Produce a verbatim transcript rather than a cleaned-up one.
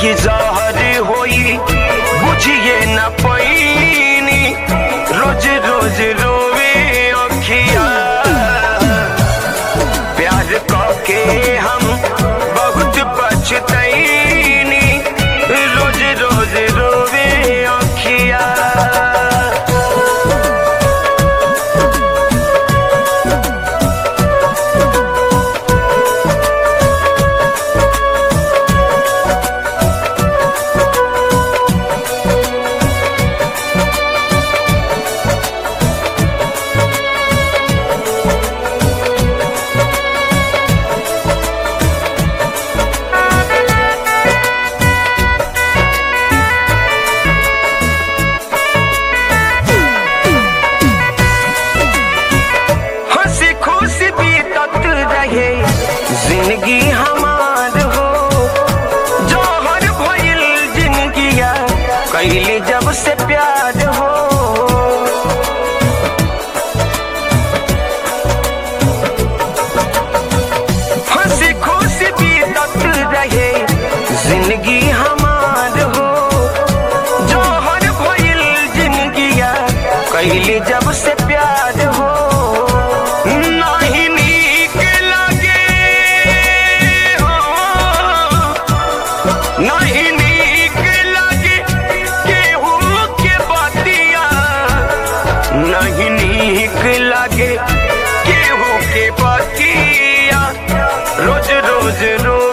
जिंदगी जहर होई बुझिए न पैनी रोज रोज रोवे अखिया प्यार करके हम बहुत पछतैनी रोज रोज रोवे अखिया। जिंदगी हमार हो जौहर भइल जिंदगिया कैली जब से प्यार हो। हंसी खुशी बीतत रहे जिंदगी हमार हो जौहर भइल जिंदगिया कैली जब से प्यार हो। नहीं नीक लगे केहू के बतिया नहीं नीक लगे केहू के बतिया रोज रोज रोज